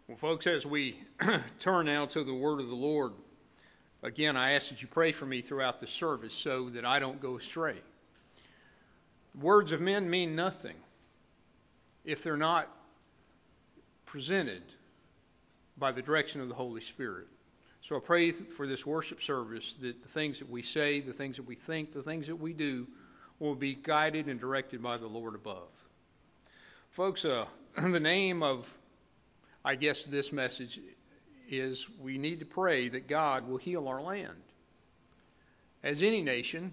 Well, folks, as we turn now to the word of the Lord, again, I ask that you pray for me throughout the service so that I don't go astray. Words of men mean nothing if they're not presented by the direction of the Holy Spirit. So I pray for this worship service that the things that we say, the things that we think, the things that we do will be guided and directed by the Lord above. Folks, the name of, I guess, this message is we need to pray that God will heal our land. As any nation,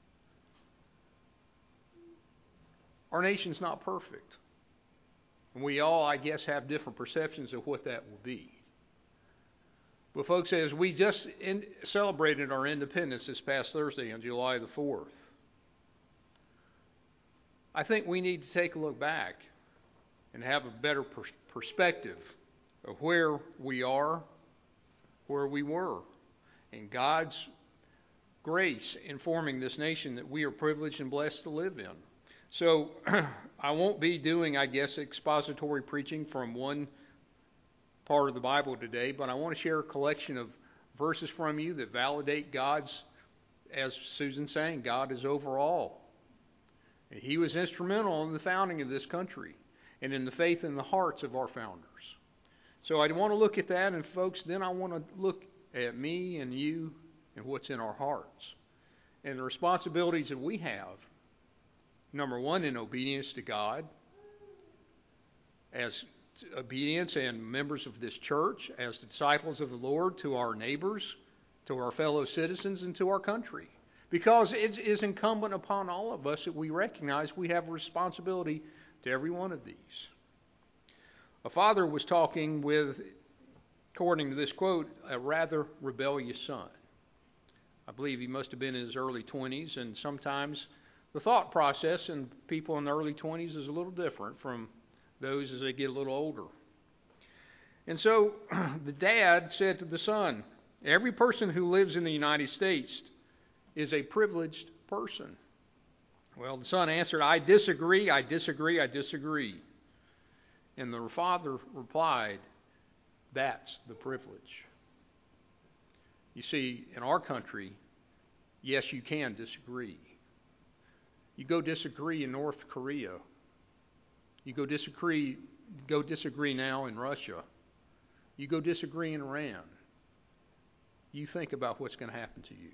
our nation's not perfect. And we all, I guess, have different perceptions of what that will be. But folks, as we just celebrated our independence this past Thursday on July the 4th, I think we need to take a look back and have a better perspective of where we are, where we were, and God's grace in forming this nation that we are privileged and blessed to live in. So I won't be doing, I guess, expository preaching from one part of the Bible today, but I want to share a collection of verses from you that validate God's, as Susan sang, God is over all. He was instrumental in the founding of this country and in the faith in the hearts of our founders. So I want to look at that, and folks, then I want to look at me and you and what's in our hearts and the responsibilities that we have. Number one, in obedience to God, as obedience and members of this church, as disciples of the Lord, to our neighbors, to our fellow citizens, and to our country. Because it is incumbent upon all of us that we recognize we have a responsibility to every one of these. A father was talking with, according to this quote, a rather rebellious son. I believe he must have been in his early 20s, and sometimes the thought process in people in the early 20s is a little different from those as they get a little older. And so the dad said to the son, every person who lives in the United States is a privileged person. Well, the son answered, I disagree. And the father replied, that's the privilege. You see, in our country, yes, you can disagree. You go disagree in North Korea. You go disagree now in Russia. You go disagree in Iran. You think about what's going to happen to you.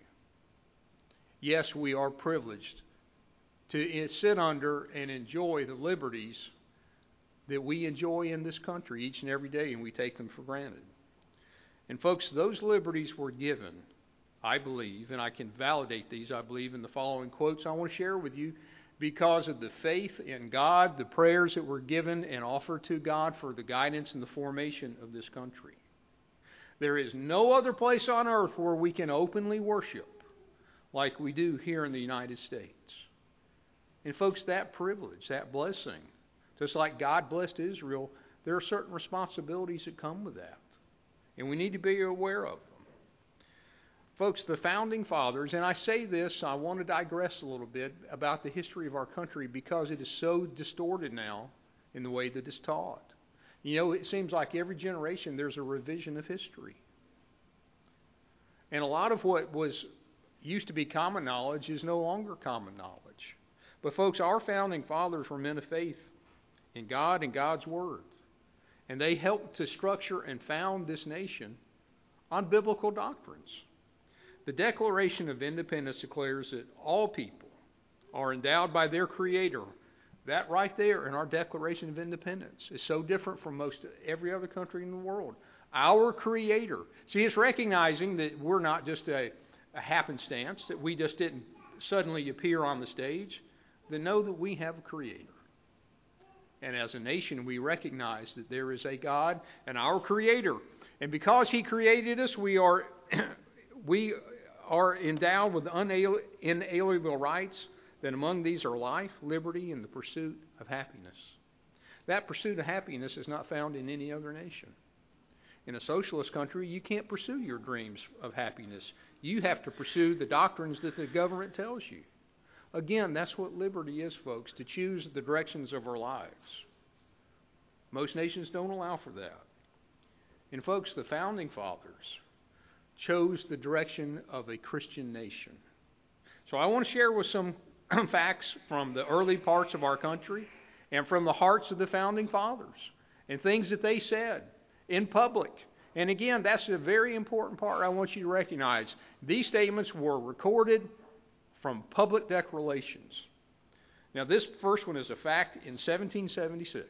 Yes, we are privileged to sit under and enjoy the liberties that we enjoy in this country each and every day, and we take them for granted. And folks, those liberties were given, I believe, and I can validate these, I believe, in the following quotes I want to share with you, because of the faith in God, the prayers that were given and offered to God for the guidance and the formation of this country. There is no other place on earth where we can openly worship like we do here in the United States. And folks, that privilege, that blessing, just like God blessed Israel, there are certain responsibilities that come with that. And we need to be aware of them. Folks, the founding fathers, and I say this, I want to digress a little bit about the history of our country because it is so distorted now in the way that it's taught. You know, it seems like every generation there's a revision of history. And a lot of what used to be common knowledge is no longer common knowledge. But folks, our founding fathers were men of faith in God and God's Word. And they helped to structure and found this nation on biblical doctrines. The Declaration of Independence declares that all people are endowed by their Creator. That right there in our Declaration of Independence is so different from most every other country in the world. Our Creator. See, it's recognizing that we're not just a happenstance, that we just didn't suddenly appear on the stage. They know that we have a Creator. And as a nation, we recognize that there is a God and our Creator. And because He created us, we are endowed with inalienable rights, that among these are life, liberty, and the pursuit of happiness. That pursuit of happiness is not found in any other nation. In a socialist country, you can't pursue your dreams of happiness. You have to pursue the doctrines that the government tells you. Again, that's what liberty is, folks, to choose the directions of our lives. Most nations don't allow for that. And folks, the Founding Fathers chose the direction of a Christian nation. So I want to share with some facts from the early parts of our country and from the hearts of the Founding Fathers and things that they said in public. And again, that's a very important part I want you to recognize. These statements were recorded from public declarations. Now, this first one is a fact in 1776.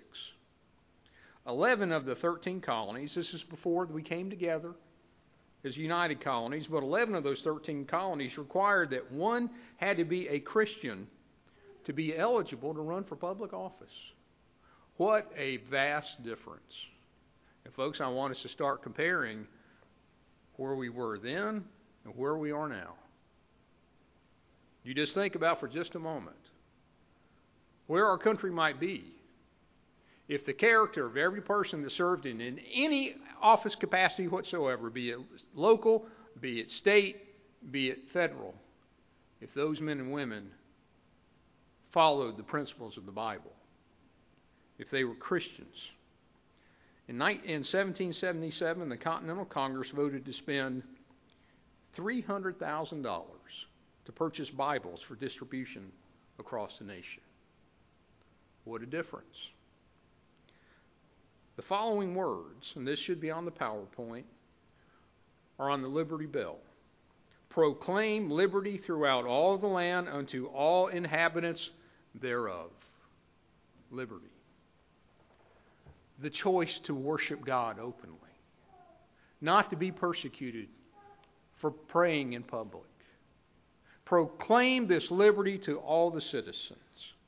11 of the 13 colonies, this is before we came together as united colonies, but 11 of those 13 colonies required that one had to be a Christian to be eligible to run for public office. What a vast difference. And folks, I want us to start comparing where we were then and where we are now. You just think about for just a moment where our country might be if the character of every person that served in any office capacity whatsoever, be it local, be it state, be it federal, if those men and women followed the principles of the Bible, if they were Christians. In 1777, the Continental Congress voted to spend $300,000 to purchase Bibles for distribution across the nation. What a difference. The following words, and this should be on the PowerPoint, are on the Liberty Bell. Proclaim liberty throughout all the land unto all inhabitants thereof. Liberty. The choice to worship God openly. Not to be persecuted for praying in public. Proclaim this liberty to all the citizens.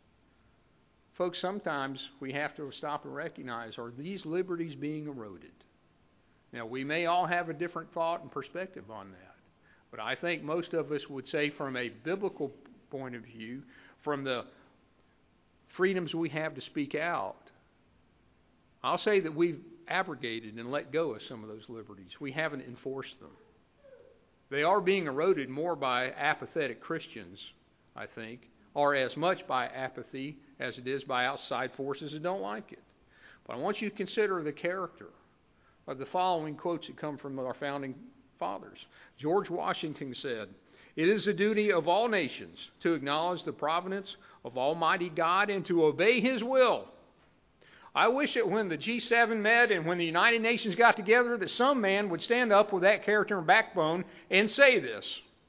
Folks, sometimes we have to stop and recognize, are these liberties being eroded? Now, we may all have a different thought and perspective on that. But I think most of us would say from a biblical point of view, from the freedoms we have to speak out, I'll say that we've abrogated and let go of some of those liberties. We haven't enforced them. They are being eroded more by apathetic Christians, I think, or as much by apathy as it is by outside forces that don't like it. But I want you to consider the character of the following quotes that come from our founding fathers. George Washington said, "It is the duty of all nations to acknowledge the providence of Almighty God and to obey His will." I wish that when the G7 met and when the United Nations got together that some man would stand up with that character and backbone and say this.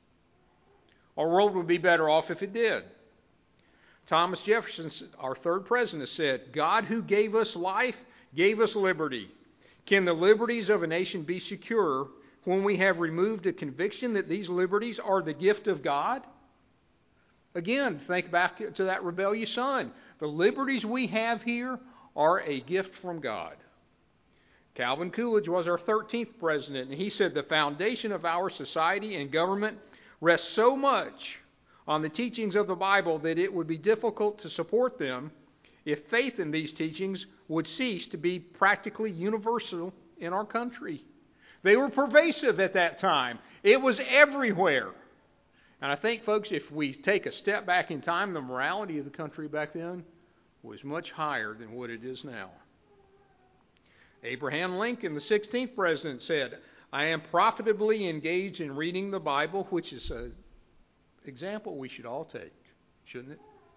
Our world would be better off if it did. Thomas Jefferson, our third president, said, "God who gave us life, gave us liberty. Can the liberties of a nation be secure when we have removed a conviction that these liberties are the gift of God?" Again, think back to that rebellious son. The liberties we have here are a gift from God. Calvin Coolidge was our 13th president, and he said, "The foundation of our society and government rests so much on the teachings of the Bible that it would be difficult to support them if faith in these teachings would cease to be practically universal in our country." They were pervasive at that time. It was everywhere. And I think, folks, if we take a step back in time, the morality of the country back then was much higher than what it is now. Abraham Lincoln, the 16th president, said, "I am profitably engaged in reading the Bible," which is an example we should all take, shouldn't it?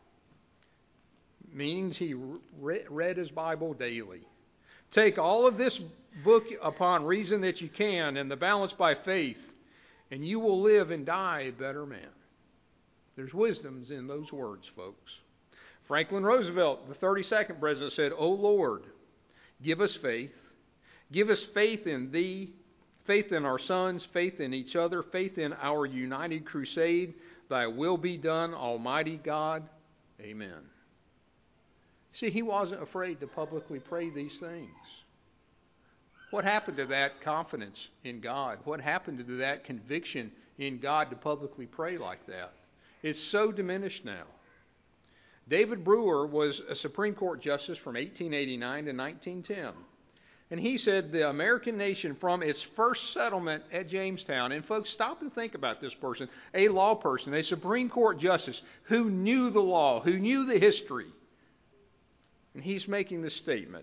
Means he read his Bible daily. "Take all of this book upon reason that you can, and the balance by faith, and you will live and die a better man." There's wisdoms in those words, folks. Franklin Roosevelt, the 32nd president, said, "O Lord, give us faith. Give us faith in Thee, faith in our sons, faith in each other, faith in our united crusade. Thy will be done, Almighty God. Amen." See, he wasn't afraid to publicly pray these things. What happened to that confidence in God? What happened to that conviction in God to publicly pray like that? It's so diminished now. David Brewer was a Supreme Court justice from 1889 to 1910. And he said the American nation from its first settlement at Jamestown, and folks, stop and think about this person, a law person, a Supreme Court justice who knew the law, who knew the history. And he's making this statement.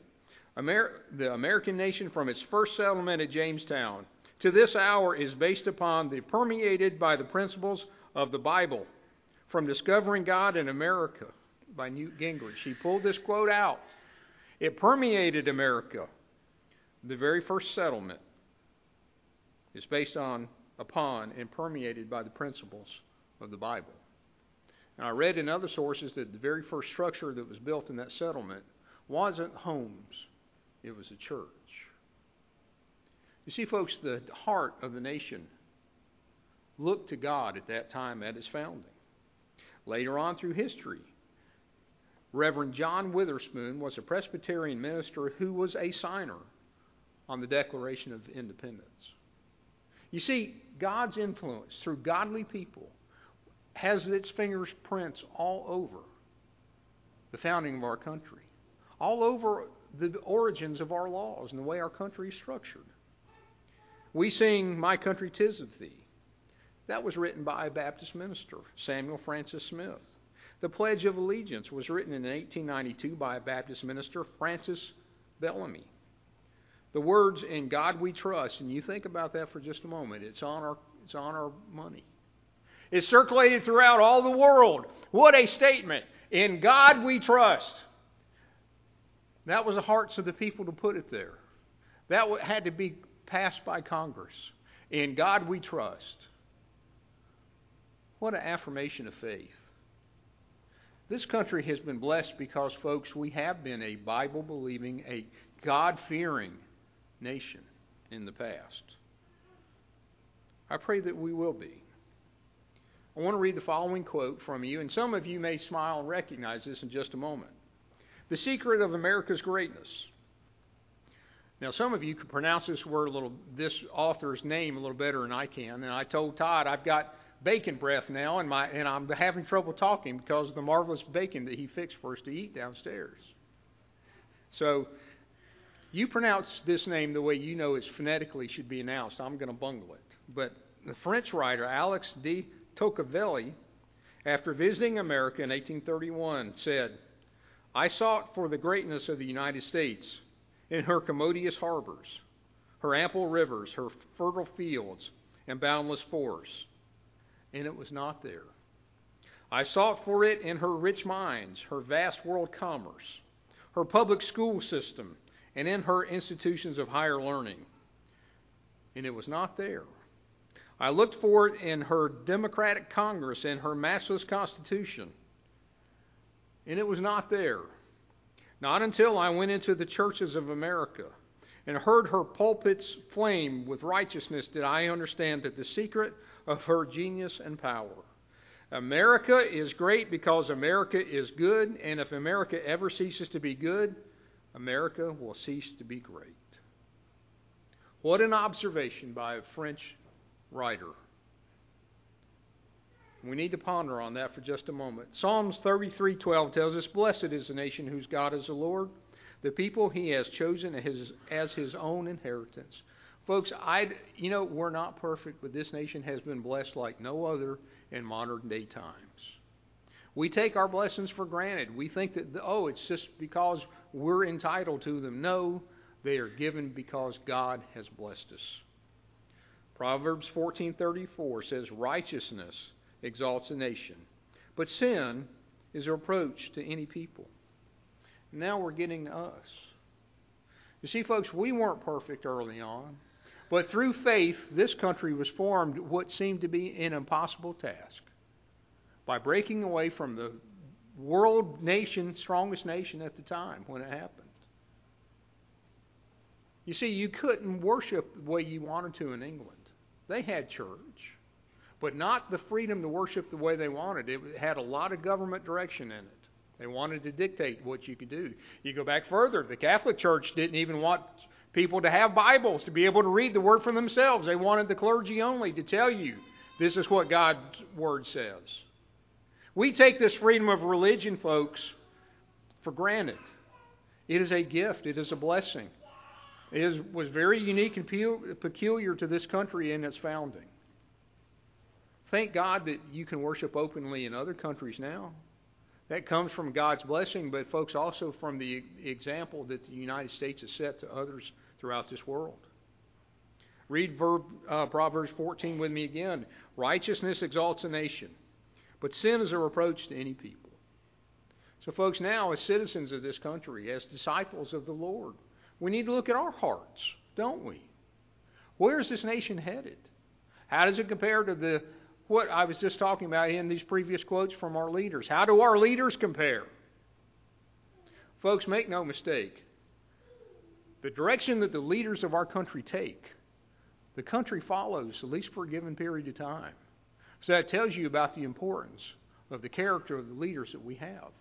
The American nation from its first settlement at Jamestown to this hour is based upon permeated by the principles of the Bible. From Discovering God in America by Newt Gingrich. He pulled this quote out. It permeated America. The very first settlement is based upon and permeated by the principles of the Bible. And I read in other sources that the very first structure that was built in that settlement wasn't homes. It was a church. You see, folks, the heart of the nation looked to God at that time at its founding. Later on through history, Reverend John Witherspoon was a Presbyterian minister who was a signer on the Declaration of Independence. You see, God's influence through godly people has its fingerprints all over the founding of our country, all over the origins of our laws and the way our country is structured. We sing My Country 'Tis of Thee. That was written by a Baptist minister, Samuel Francis Smith. The Pledge of Allegiance was written in 1892 by a Baptist minister, Francis Bellamy. The words, "In God We Trust," and you think about that for just a moment, it's on our money. It's circulated throughout all the world. What a statement. In God we trust. That was the hearts of the people to put it there. That had to be passed by Congress. In God we trust. What an affirmation of faith. This country has been blessed because, folks, we have been a Bible-believing, a God-fearing nation in the past. I pray that we will be. I want to read the following quote from you, and some of you may smile and recognize this in just a moment. The secret of America's greatness. Now, some of you can pronounce this author's name a little better than I can, and I told Todd I've got bacon breath now, and I'm having trouble talking because of the marvelous bacon that he fixed for us to eat downstairs. So, you pronounce this name the way you know it phonetically should be announced. I'm going to bungle it. But the French writer Alex de Tocqueville, after visiting America in 1831, said, "I sought for the greatness of the United States in her commodious harbors, her ample rivers, her fertile fields, and boundless forests. And it was not there. I sought for it in her rich mines, her vast world commerce, her public school system, and in her institutions of higher learning. And it was not there. I looked for it in her democratic Congress and her matchless Constitution. And it was not there. Not until I went into the churches of America and heard her pulpits flame with righteousness did I understand that the secret of her genius and power. America is great because America is good, and if America ever ceases to be good, America will cease to be great." What an observation by a French writer. We need to ponder on that for just a moment. Psalms 33:12 tells us, "Blessed is the nation whose God is the Lord, the people He has chosen as His own inheritance." Folks, we're not perfect, but this nation has been blessed like no other in modern day times. We take our blessings for granted. We think that, it's just because we're entitled to them. No, they are given because God has blessed us. Proverbs 14:34 says, "Righteousness exalts a nation, but sin is a reproach to any people." Now we're getting to us. You see, folks, we weren't perfect early on, but through faith, this country was formed what seemed to be an impossible task by breaking away from the world nation, strongest nation at the time when it happened. You see, you couldn't worship the way you wanted to in England. They had church, but not the freedom to worship the way they wanted. It had a lot of government direction in it. They wanted to dictate what you could do. You go back further, the Catholic Church didn't even want people to have Bibles, to be able to read the Word for themselves. They wanted the clergy only to tell you, this is what God's Word says. We take this freedom of religion, folks, for granted. It is a gift. It is a blessing. It was very unique and peculiar to this country in its founding. Thank God that you can worship openly in other countries now. That comes from God's blessing, but folks, also from the example that the United States has set to others throughout this world. Read Proverbs 14 with me again. Righteousness exalts a nation, but sin is a reproach to any people. So folks, now as citizens of this country, as disciples of the Lord, we need to look at our hearts, don't we? Where is this nation headed? How does it compare to what I was just talking about in these previous quotes from our leaders? How do our leaders compare? Folks, make no mistake. The direction that the leaders of our country take, the country follows, at least for a given period of time. So that tells you about the importance of the character of the leaders that we have.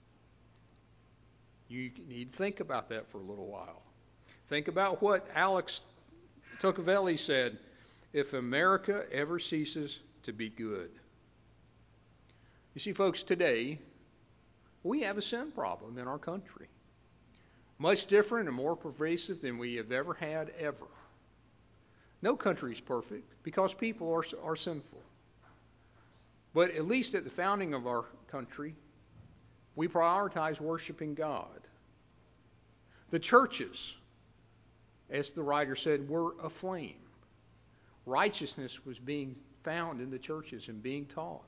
You need to think about that for a little while. Think about what Alex Tocqueville said, if America ever ceases to be good. You see, folks, today, we have a sin problem in our country. Much different and more pervasive than we have ever had, ever. No country is perfect because people are sinful. But at least at the founding of our country, we prioritize worshiping God. The churches, as the writer said, were aflame. Righteousness was being found in the churches and being taught.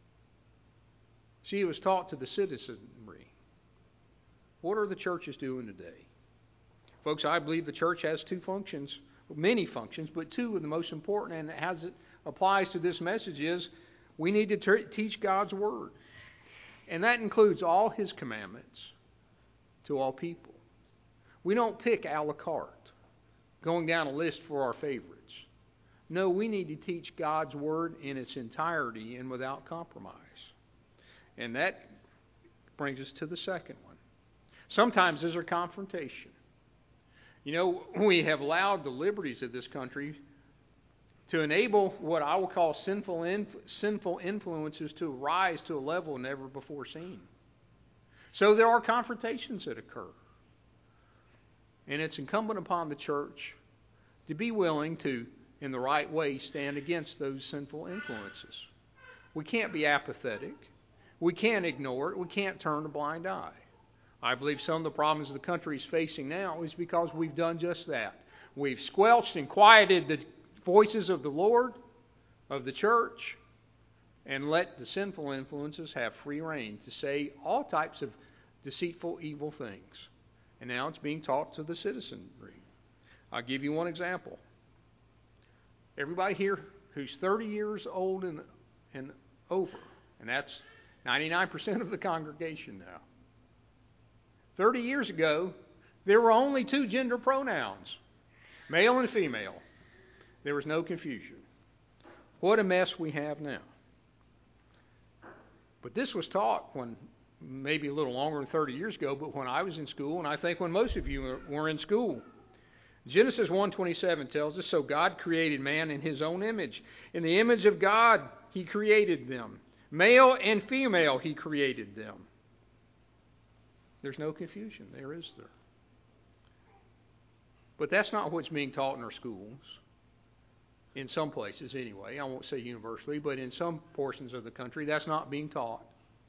See, it was taught to the citizenry. What are the churches doing today? Folks, I believe the church has two functions, many functions, but two of the most important, and as it applies to this message, is we need to teach God's Word. And that includes all His commandments to all people. We don't pick a la carte, going down a list for our favorites. No, we need to teach God's Word in its entirety and without compromise. And that brings us to the second one. Sometimes there's a confrontation. You know, we have allowed the liberties of this country to enable what I will call sinful influences to rise to a level never before seen. So there are confrontations that occur. And it's incumbent upon the church to be willing to, in the right way, stand against those sinful influences. We can't be apathetic. We can't ignore it. We can't turn a blind eye. I believe some of the problems the country is facing now is because we've done just that. We've squelched and quieted the voices of the Lord, of the church, and let the sinful influences have free rein to say all types of deceitful, evil things. And now it's being taught to the citizenry. I'll give you one example. Everybody here who's 30 years old and over, and that's 99% of the congregation now. 30 years ago, there were only two gender pronouns, male and female. There was no confusion. What a mess we have now. But this was taught when, maybe a little longer than 30 years ago, but when I was in school, and I think when most of you were in school. Genesis 1:27 tells us, so God created man in His own image. In the image of God, He created them. Male and female, He created them. There's no confusion there, is there? But that's not what's being taught in our schools. In some places anyway. I won't say universally, but in some portions of the country, that's not being taught.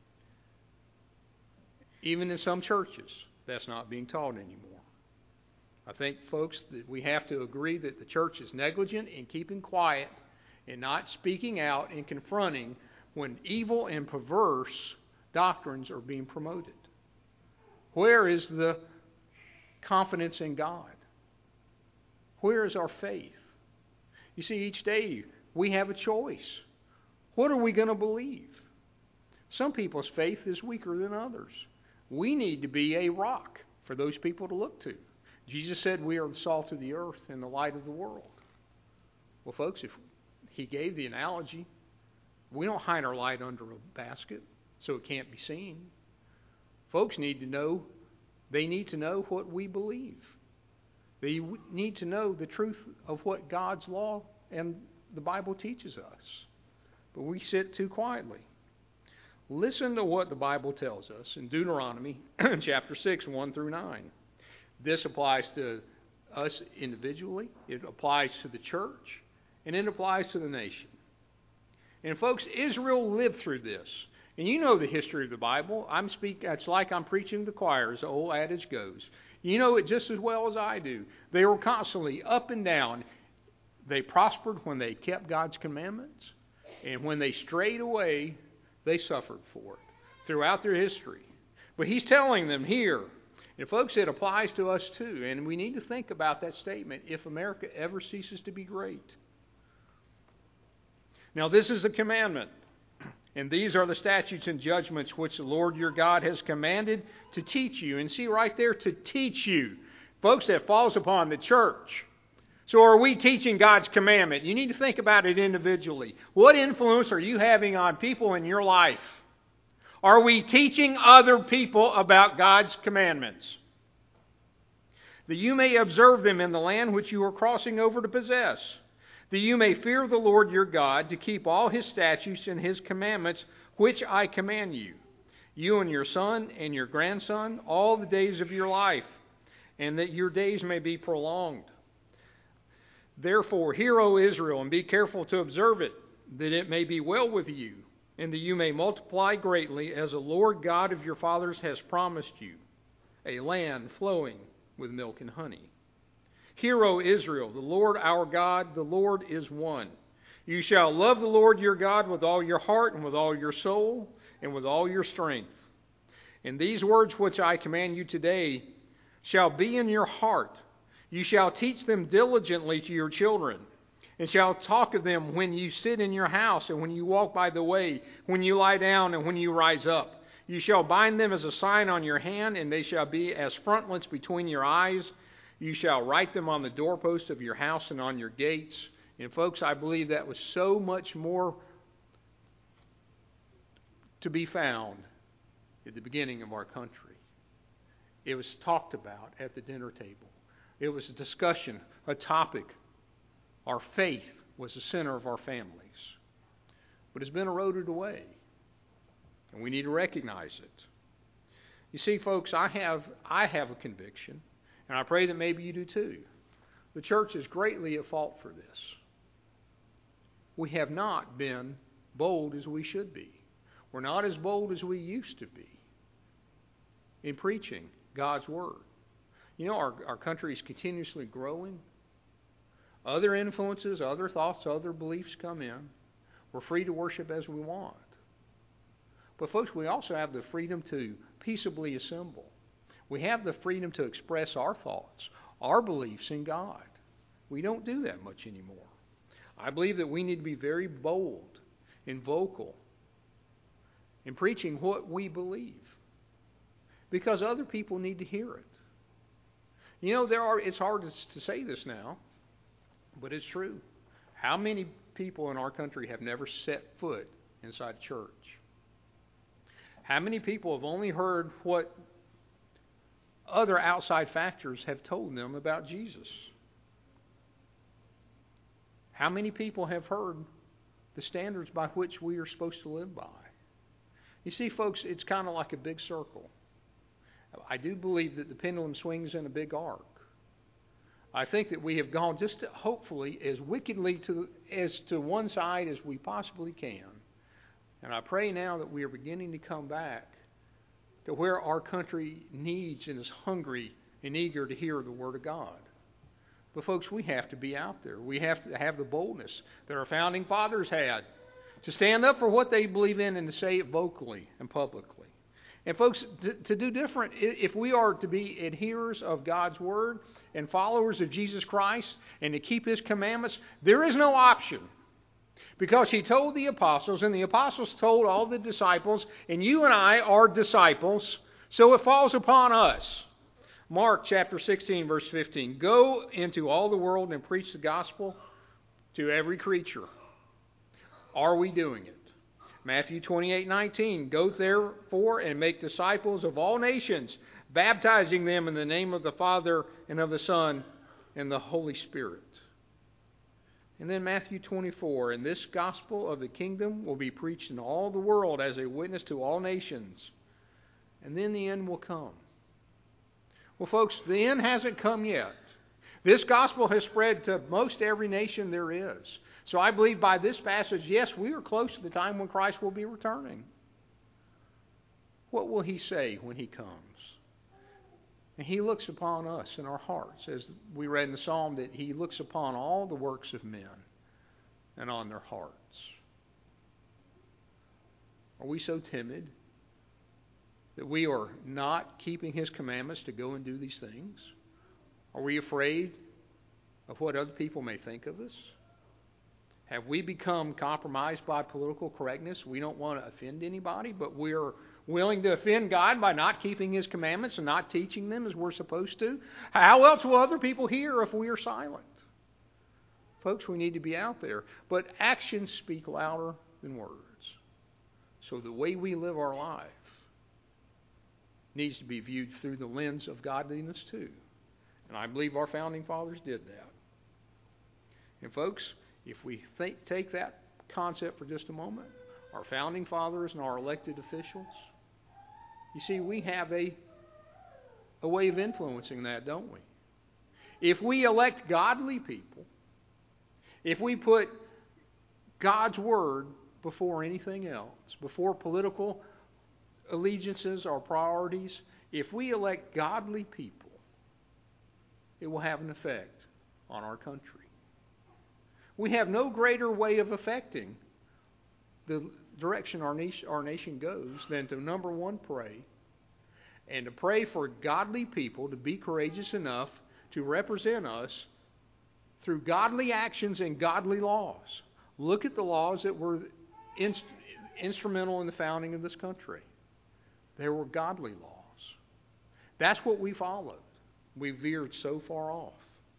Even in some churches, that's not being taught anymore. I think, folks, that we have to agree that the church is negligent in keeping quiet and not speaking out and confronting when evil and perverse doctrines are being promoted. Where is the confidence in God? Where is our faith? You see, each day we have a choice. What are we going to believe? Some people's faith is weaker than others. We need to be a rock for those people to look to. Jesus said we are the salt of the earth and the light of the world. Well, folks, if He gave the analogy, we don't hide our light under a basket so it can't be seen. Folks need to know, they need to know what we believe. They need to know the truth of what God's law and the Bible teaches us. But we sit too quietly. Listen to what the Bible tells us in Deuteronomy chapter 6, 1 through 9. This applies to us individually, it applies to the church, and it applies to the nation. And folks, Israel lived through this. And you know the history of the Bible. It's like I'm preaching to the choir, as the old adage goes. You know it just as well as I do. They were constantly up and down. They prospered when they kept God's commandments. And when they strayed away, they suffered for it throughout their history. But he's telling them here, and folks, it applies to us too. And we need to think about that statement, if America ever ceases to be great. Now this is the commandment. And these are the statutes and judgments which the Lord your God has commanded to teach you. And see right there, to teach you. Folks, that falls upon the church. So are we teaching God's commandment? You need to think about it individually. What influence are you having on people in your life? Are we teaching other people about God's commandments? That you may observe them in the land which you are crossing over to possess. That you may fear the Lord your God, to keep all his statutes and his commandments, which I command you, you and your son and your grandson, all the days of your life, and that your days may be prolonged. Therefore, hear, O Israel, and be careful to observe it, that it may be well with you, and that you may multiply greatly, as the Lord God of your fathers has promised you, a land flowing with milk and honey. Hear, O Israel, the Lord our God, the Lord is one. You shall love the Lord your God with all your heart and with all your soul and with all your strength. And these words which I command you today shall be in your heart. You shall teach them diligently to your children, and shall talk of them when you sit in your house and when you walk by the way, when you lie down and when you rise up. You shall bind them as a sign on your hand, and they shall be as frontlets between your eyes. You shall write them on the doorposts of your house and on your gates. And folks, I believe that was so much more to be found at the beginning of our country. It was talked about at the dinner table. It was a discussion, a topic. Our faith was the center of our families. But it's been eroded away. And we need to recognize it. You see, folks, I have a conviction. And I pray that maybe you do too. The church is greatly at fault for this. We have not been bold as we should be. We're not as bold as we used to be in preaching God's Word. You know, our country is continuously growing. Other influences, other thoughts, other beliefs come in. We're free to worship as we want. But folks, we also have the freedom to peaceably assemble. We have the freedom to express our thoughts, our beliefs in God. We don't do that much anymore. I believe that we need to be very bold and vocal in preaching what we believe, because other people need to hear it. You know, it's hard to say this now, but it's true. How many people in our country have never set foot inside a church? How many people have only heard what other outside factors have told them about Jesus? How many people have heard the standards by which we are supposed to live by? You see, folks, it's kind of like a big circle. I do believe that the pendulum swings in a big arc. I think that we have gone just hopefully as wickedly to one side as we possibly can. And I pray now that we are beginning to come back to where our country needs and is hungry and eager to hear the Word of God. But folks, we have to be out there. We have to have the boldness that our founding fathers had to stand up for what they believe in and to say it vocally and publicly. And folks, to do different, if we are to be adherers of God's Word and followers of Jesus Christ and to keep His commandments, there is no option. Because He told the apostles, and the apostles told all the disciples, and you and I are disciples, so it falls upon us. Mark chapter 16, verse 15. Go into all the world and preach the gospel to every creature. Are we doing it? Matthew 28:19. Go therefore and make disciples of all nations, baptizing them in the name of the Father and of the Son and the Holy Spirit. And then Matthew 24, and this gospel of the kingdom will be preached in all the world as a witness to all nations. And then the end will come. Well, folks, the end hasn't come yet. This gospel has spread to most every nation there is. So I believe by this passage, yes, we are close to the time when Christ will be returning. What will He say when He comes? And He looks upon us in our hearts, as we read in the Psalm, that He looks upon all the works of men and on their hearts. Are we so timid that we are not keeping His commandments to go and do these things? Are we afraid of what other people may think of us? Have we become compromised by political correctness? We don't want to offend anybody, but we're willing to offend God by not keeping His commandments and not teaching them as we're supposed to? How else will other people hear if we are silent? Folks, we need to be out there. But actions speak louder than words. So the way we live our life needs to be viewed through the lens of godliness too. And I believe our founding fathers did that. And folks, if we take that concept for just a moment, our founding fathers and our elected officials, you see, we have a way of influencing that, don't we? If we elect godly people, if we put God's Word before anything else, before political allegiances or priorities, if we elect godly people, it will have an effect on our country. We have no greater way of affecting the direction our nation goes than to, number one, pray. And to pray for godly people to be courageous enough to represent us through godly actions and godly laws. Look at the laws that were instrumental in the founding of this country. They were godly laws. That's what we followed. We veered so far off.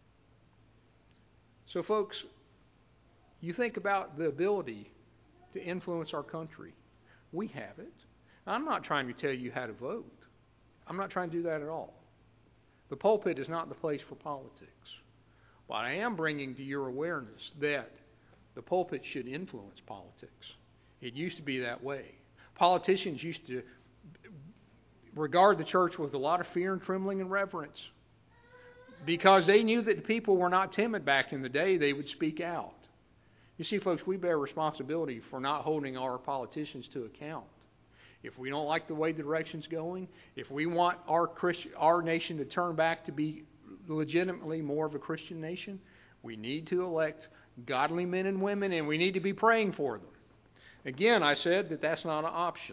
So, folks, you think about the ability to influence our country. We have it. I'm not trying to tell you how to vote. I'm not trying to do that at all. The pulpit is not the place for politics. But I am bringing to your awareness that the pulpit should influence politics. It used to be that way. Politicians used to regard the church with a lot of fear and trembling and reverence, because they knew that the people were not timid back in the day. They would speak out. You see, folks, we bear responsibility for not holding our politicians to account. If we don't like the way the direction's going, if we want our nation to turn back to be legitimately more of a Christian nation, we need to elect godly men and women, and we need to be praying for them. Again, I said that that's not an option.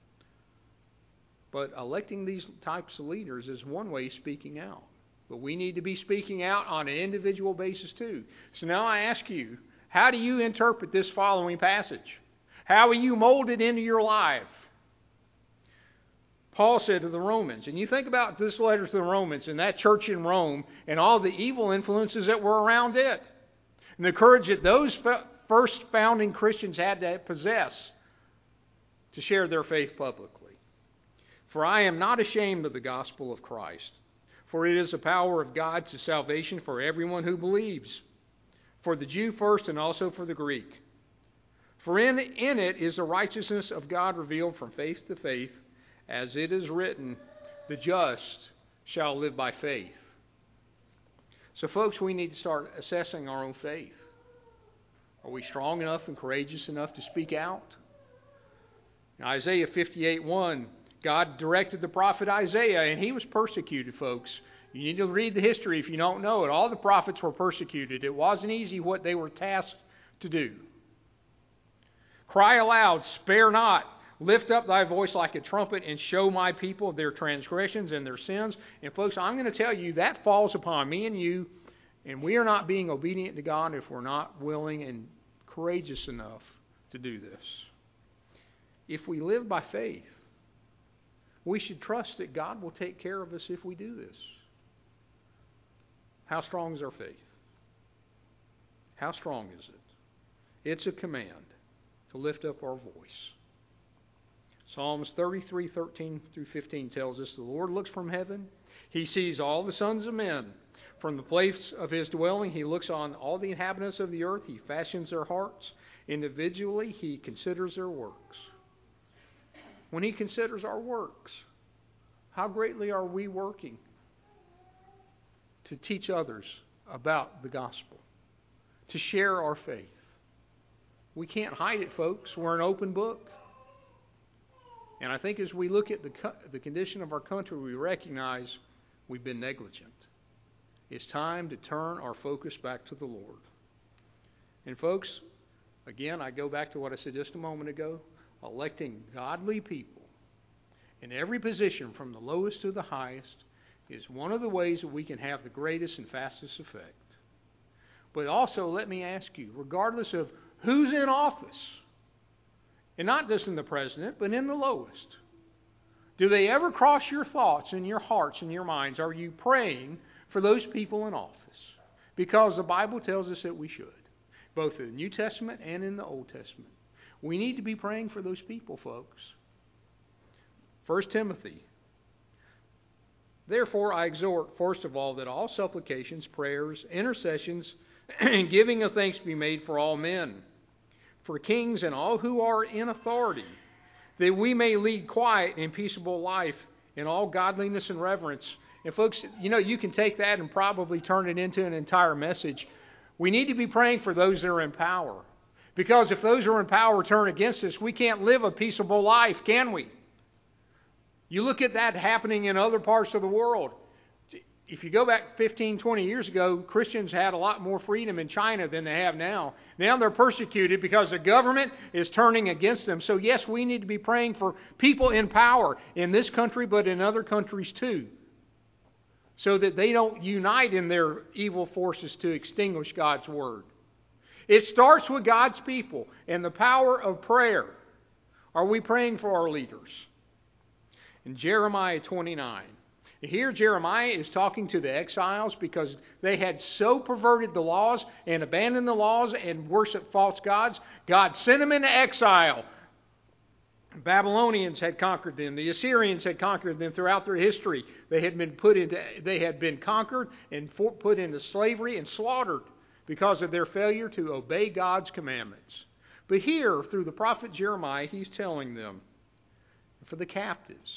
But electing these types of leaders is one way of speaking out. But we need to be speaking out on an individual basis too. So now I ask you, how do you interpret this following passage? How will you mold it into your life? Paul said to the Romans, and you think about this letter to the Romans and that church in Rome and all the evil influences that were around it, and the courage that those first founding Christians had to possess to share their faith publicly. For I am not ashamed of the gospel of Christ, for it is the power of God to salvation for everyone who believes, for the Jew first and also for the Greek. For in it is the righteousness of God revealed from faith to faith, as it is written, the just shall live by faith. So folks, we need to start assessing our own faith. Are we strong enough and courageous enough to speak out? In Isaiah 58:1, God directed the prophet Isaiah, and he was persecuted, folks. You need to read the history if you don't know it. All the prophets were persecuted. It wasn't easy what they were tasked to do. Cry aloud, spare not. Lift up thy voice like a trumpet and show my people their transgressions and their sins. And folks, I'm going to tell you, that falls upon me and you, and we are not being obedient to God if we're not willing and courageous enough to do this. If we live by faith, we should trust that God will take care of us if we do this. How strong is our faith? How strong is it? It's a command to lift up our voice. Psalms 33:13 through 15 tells us, the Lord looks from heaven. He sees all the sons of men. From the place of his dwelling, he looks on all the inhabitants of the earth. He fashions their hearts. Individually, he considers their works. When he considers our works, how greatly are we working to teach others about the gospel, to share our faith? We can't hide it, folks. We're an open book. And I think as we look at the condition of our country, we recognize we've been negligent. It's time to turn our focus back to the Lord. And folks, again, I go back to what I said just a moment ago. Electing godly people in every position from the lowest to the highest is one of the ways that we can have the greatest and fastest effect. But also, let me ask you, regardless of who's in office, and not just in the president, but in the lowest, do they ever cross your thoughts and your hearts and your minds? Are you praying for those people in office? Because the Bible tells us that we should, both in the New Testament and in the Old Testament. We need to be praying for those people, folks. 1 Timothy. Therefore, I exhort, first of all, that all supplications, prayers, intercessions, and giving of thanks be made for all men, for kings and all who are in authority, that we may lead quiet and peaceable life in all godliness and reverence. And folks, you can take that and probably turn it into an entire message. We need to be praying for those that are in power. Because if those who are in power turn against us, we can't live a peaceable life, can we? You look at that happening in other parts of the world. If you go back 15, 20 years ago, Christians had a lot more freedom in China than they have now. Now they're persecuted because the government is turning against them. So yes, we need to be praying for people in power in this country, but in other countries too, so that they don't unite in their evil forces to extinguish God's Word. It starts with God's people and the power of prayer. Are we praying for our leaders? In Jeremiah 29, here Jeremiah is talking to the exiles because they had so perverted the laws and abandoned the laws and worshiped false gods. God sent them into exile. The Babylonians had conquered them. The Assyrians had conquered them throughout their history. They had been conquered and put into slavery and slaughtered because of their failure to obey God's commandments. But here, through the prophet Jeremiah, he's telling them, for the captives,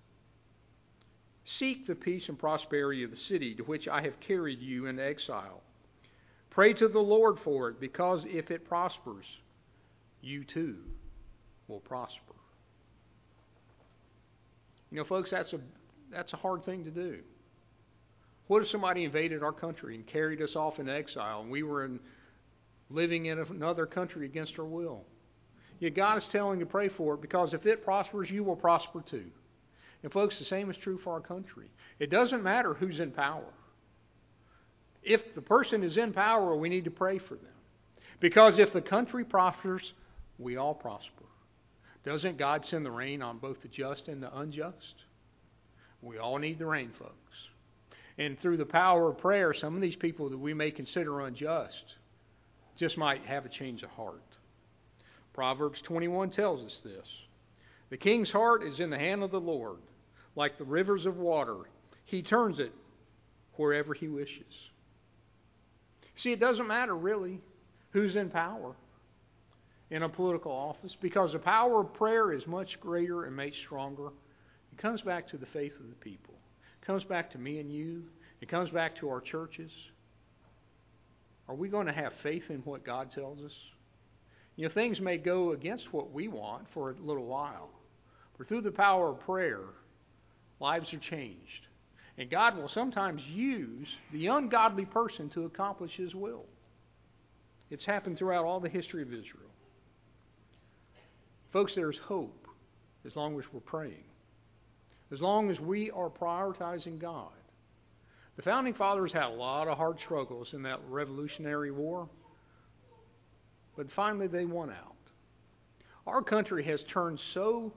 seek the peace and prosperity of the city to which I have carried you into exile. Pray to the Lord for it, because if it prospers, you too will prosper. Folks, that's a hard thing to do. What if somebody invaded our country and carried us off into exile and we were living in another country against our will? Yet God is telling you to pray for it, because if it prospers, you will prosper too. And folks, the same is true for our country. It doesn't matter who's in power. If the person is in power, we need to pray for them. Because if the country prospers, we all prosper. Doesn't God send the rain on both the just and the unjust? We all need the rain, folks. And through the power of prayer, some of these people that we may consider unjust just might have a change of heart. Proverbs 21 tells us this. The king's heart is in the hand of the Lord, like the rivers of water. He turns it wherever he wishes. See, it doesn't matter really who's in power in a political office, because the power of prayer is much greater and made stronger. It comes back to the faith of the people. It comes back to me and you. It comes back to our churches. Are we going to have faith in what God tells us? Things may go against what we want for a little while, but through the power of prayer, lives are changed. And God will sometimes use the ungodly person to accomplish His will. It's happened throughout all the history of Israel. Folks, there's hope as long as we're praying, as long as we are prioritizing God. The Founding Fathers had a lot of hard struggles in that Revolutionary War, but finally they won out. Our country has turned so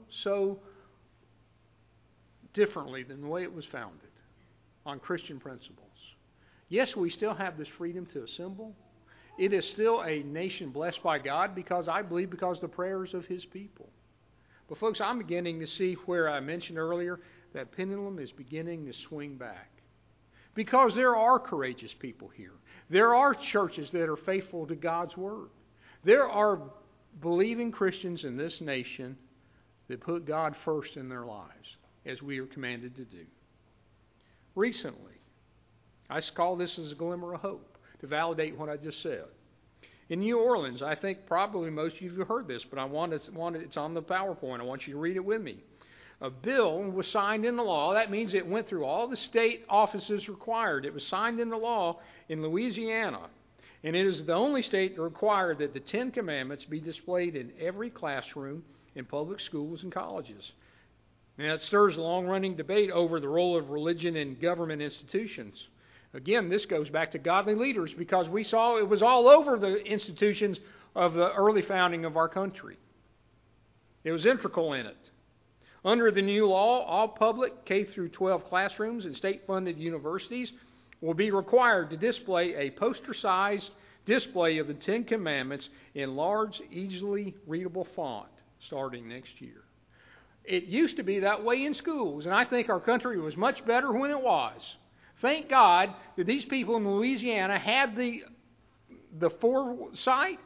differently than the way it was founded, on Christian principles. Yes, we still have this freedom to assemble. It is still a nation blessed by God, because I believe because of the prayers of His people. But folks, I'm beginning to see where I mentioned earlier that pendulum is beginning to swing back. Because there are courageous people here. There are churches that are faithful to God's Word. There are believing Christians in this nation that put God first in their lives, as we are commanded to do. Recently, I call this as a glimmer of hope to validate what I just said. In New Orleans, I think probably most of you have heard this, but it's on the PowerPoint. I want you to read it with me. A bill was signed into law. That means it went through all the state offices required. It was signed into law in Louisiana. And it is the only state to require that the Ten Commandments be displayed in every classroom in public schools and colleges. Now, it stirs a long-running debate over the role of religion in government institutions. Again, this goes back to godly leaders because we saw it was all over the institutions of the early founding of our country. It was integral in it. Under the new law, all public K through 12 classrooms and state-funded universities will be required to display a poster-sized display of the Ten Commandments in large, easily readable font starting next year. It used to be that way in schools, and I think our country was much better when it was. Thank God that these people in Louisiana had the foresight,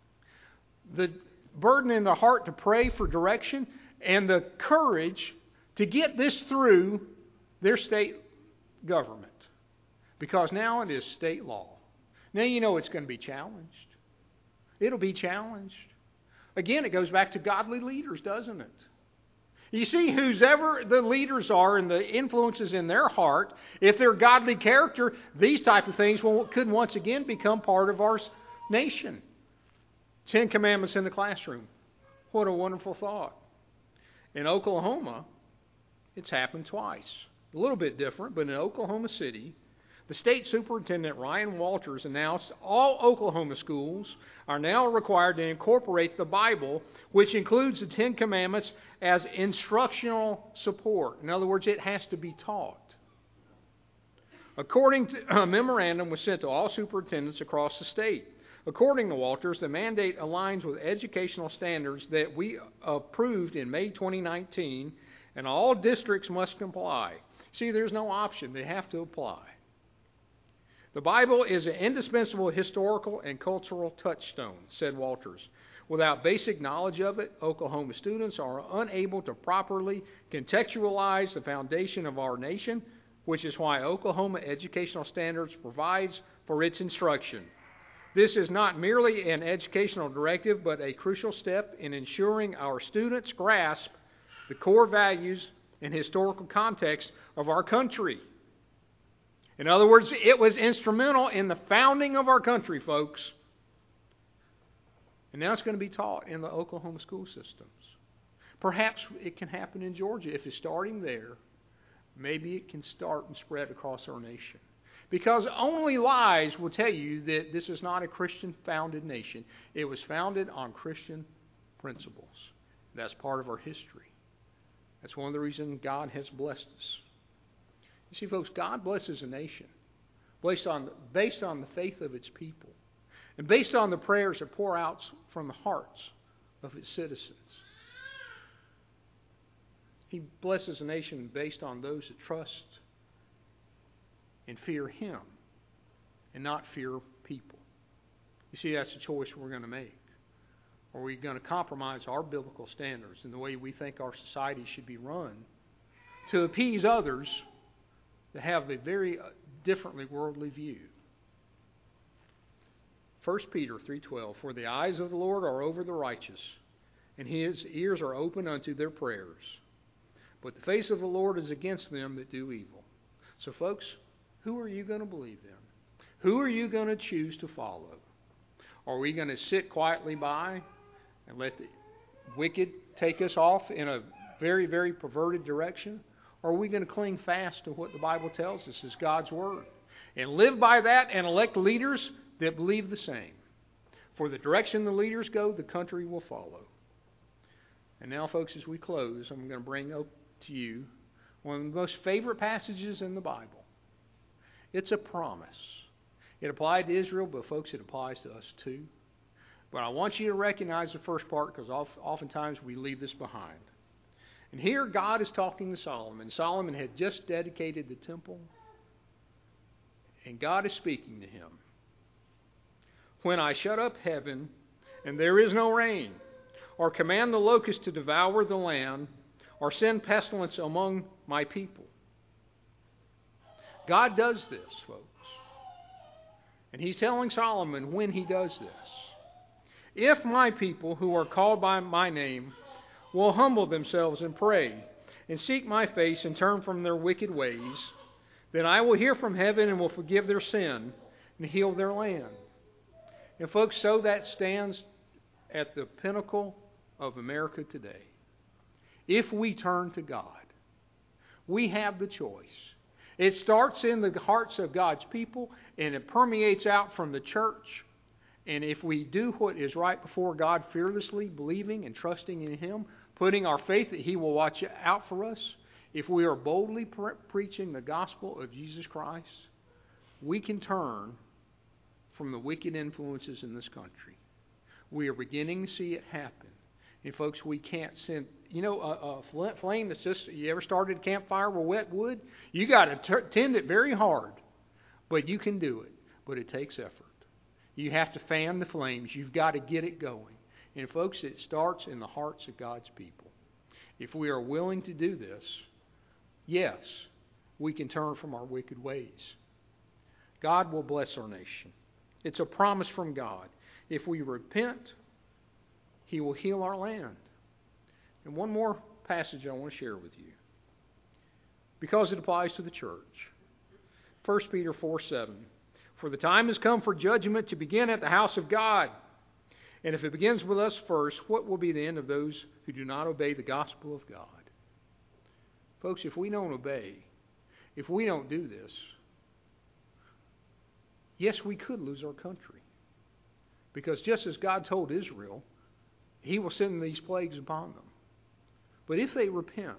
the burden in their heart to pray for direction, and the courage to get this through their state government. Because now it is state law. Now you know it's going to be challenged. It'll be challenged. Again, it goes back to godly leaders, doesn't it? You see, whoever the leaders are and the influences in their heart, if they're godly character, these type of things could once again become part of our nation. 10 Commandments in the classroom. What a wonderful thought. In Oklahoma, it's happened twice. A little bit different, but in Oklahoma City, the state superintendent, Ryan Walters, announced all Oklahoma schools are now required to incorporate the Bible, which includes the Ten Commandments, as instructional support. In other words, it has to be taught. According to a memorandum was sent to all superintendents across the state. According to Walters, the mandate aligns with educational standards that we approved in May 2019, and all districts must comply. See, there's no option. They have to apply. The Bible is an indispensable historical and cultural touchstone, said Walters. Without basic knowledge of it, Oklahoma students are unable to properly contextualize the foundation of our nation, which is why Oklahoma Educational Standards provides for its instruction. This is not merely an educational directive, but a crucial step in ensuring our students grasp the core values and historical context of our country. In other words, it was instrumental in the founding of our country, folks. And now it's going to be taught in the Oklahoma school systems. Perhaps it can happen in Georgia. If it's starting there, maybe it can start and spread across our nation. Because only lies will tell you that this is not a Christian-founded nation. It was founded on Christian principles. That's part of our history. That's one of the reasons God has blessed us. You see, folks, God blesses a nation based on the faith of its people and based on the prayers that pour out from the hearts of its citizens. He blesses a nation based on those that trust and fear Him and not fear people. You see, that's the choice we're going to make. Are we going to compromise our biblical standards and the way we think our society should be run to appease others that have a very differently worldly view? 1 Peter 3:12, for the eyes of the Lord are over the righteous, and His ears are open unto their prayers. But the face of the Lord is against them that do evil. So, folks, who are you going to believe in? Who are you going to choose to follow? Are we going to sit quietly by and let the wicked take us off in a very, very perverted direction? Or are we going to cling fast to what the Bible tells us is God's Word and live by that and elect leaders that believe the same? For the direction the leaders go, the country will follow. And now, folks, as we close, I'm going to bring up to you one of the most favorite passages in the Bible. It's a promise. It applied to Israel, but folks, it applies to us too. But I want you to recognize the first part because oftentimes we leave this behind. And here God is talking to Solomon. Solomon had just dedicated the temple, and God is speaking to him. When I shut up heaven, and there is no rain, or command the locust to devour the land, or send pestilence among my people. God does this, folks. And He's telling Solomon when He does this. If my people who are called by my name will humble themselves and pray and seek my face and turn from their wicked ways, then I will hear from heaven and will forgive their sin and heal their land. And folks, so that stands at the pinnacle of America today. If we turn to God, we have the choice. It starts in the hearts of God's people, and it permeates out from the church. And if we do what is right before God, fearlessly believing and trusting in Him, putting our faith that He will watch out for us, if we are boldly preaching the gospel of Jesus Christ, we can turn from the wicked influences in this country. We are beginning to see it happen. And folks, we can't send, a flame that's just, you ever started a campfire with wet wood? You got to tend it very hard. But you can do it. But it takes effort. You have to fan the flames. You've got to get it going. And folks, it starts in the hearts of God's people. If we are willing to do this, yes, we can turn from our wicked ways. God will bless our nation. It's a promise from God. If we repent, He will heal our land. And one more passage I want to share with you, because it applies to the church. 1 Peter 4:7. For the time has come for judgment to begin at the house of God. And if it begins with us first, what will be the end of those who do not obey the gospel of God? Folks, if we don't obey, if we don't do this, yes, we could lose our country. Because just as God told Israel, He will send these plagues upon them. But if they repent,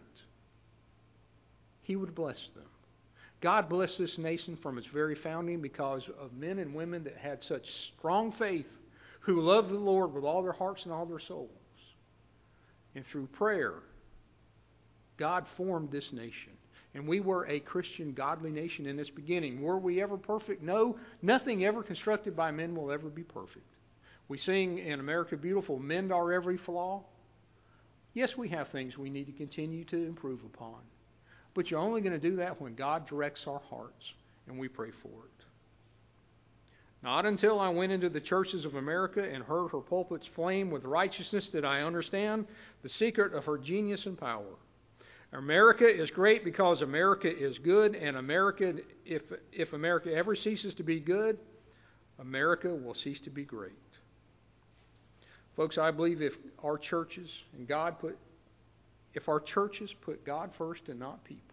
He would bless them. God blessed this nation from its very founding because of men and women that had such strong faith, who loved the Lord with all their hearts and all their souls. And through prayer, God formed this nation. And we were a Christian, godly nation in its beginning. Were we ever perfect? No. Nothing ever constructed by men will ever be perfect. We sing in America Beautiful, mend our every flaw. Yes, we have things we need to continue to improve upon. But you're only going to do that when God directs our hearts, and we pray for it. Not until I went into the churches of America and heard her pulpits flame with righteousness did I understand the secret of her genius and power. America is great because America is good, and America, if America ever ceases to be good, America will cease to be great. Folks, I believe if our churches put God first and not people,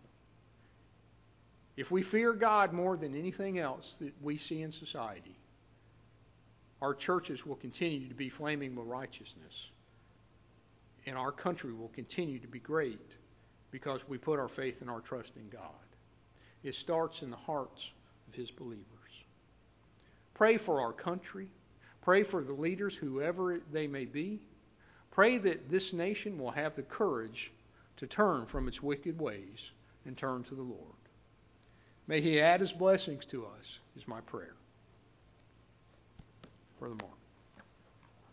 if we fear God more than anything else that we see in society, our churches will continue to be flaming with righteousness, and our country will continue to be great because we put our faith and our trust in God. It starts in the hearts of His believers. Pray for our country. Pray for the leaders, whoever they may be. Pray that this nation will have the courage to turn from its wicked ways and turn to the Lord. May He add His blessings to us, is my prayer. Brother Mark.